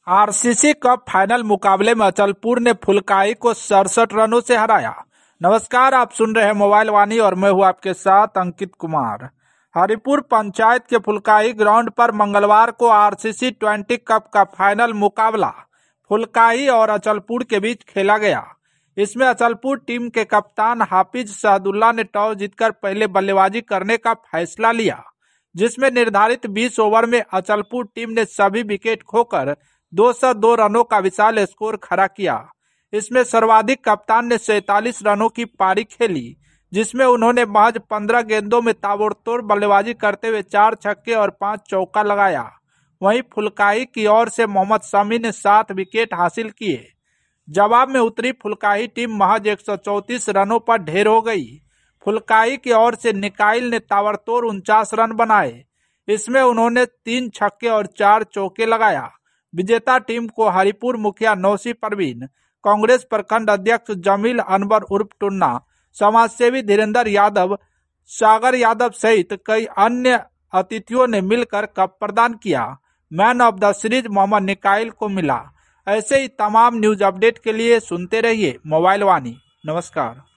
RCC cup final मुकाबले में अचलपुर ने फुलकाई को 67 रनों से हराया। नमस्कार, आप सुन रहे हैं मोबाइल वाणी और मैं हूं आपके साथ अंकित कुमार। हरिपुर पंचायत के फुलकाई ग्राउंड पर मंगलवार को आरसीसी 20 कप का फाइनल मुकाबला फुलकाई और अचलपुर के बीच खेला गया। इसमें अचलपुर टीम के कप्तान हाफिज सादुल्ला ने टॉस जीतकर पहले बल्लेबाजी करने का फैसला लिया, जिसमें निर्धारित 20 ओवर में अचलपुर टीम ने सभी विकेट खोकर 202 रनों का विशाल स्कोर खड़ा किया। इसमें सर्वाधिक कप्तान ने 47 रनों की पारी खेली, जिसमें उन्होंने महज 15 गेंदों में ताबड़तोड़ बल्लेबाजी करते हुए 4 छक्के और 5 चौका लगाया। वहीं फुलकाई की ओर से मोहम्मद शमी ने 7 विकेट हासिल किए। जवाब में उतरी फुलकाई टीम महज 134 रनों पर ढेर हो गई। फुलकाई की ओर से निकाइल ने ताबड़तोड़ 49 रन बनाए। इसमें उन्होंने 3 छक्के और 4 चौके लगाया। विजेता टीम को हरिपुर मुखिया नौसी परवीन, कांग्रेस प्रखंड अध्यक्ष जमील अनवर उर्फ टुन्ना, समाजसेवी धीरेन्द्र यादव, सागर यादव सहित कई अन्य अतिथियों ने मिलकर कप प्रदान किया। Man of the series Mohammad निकाइल को मिला। ऐसे ही तमाम न्यूज अपडेट के लिए सुनते रहिए मोबाइल वाणी। नमस्कार।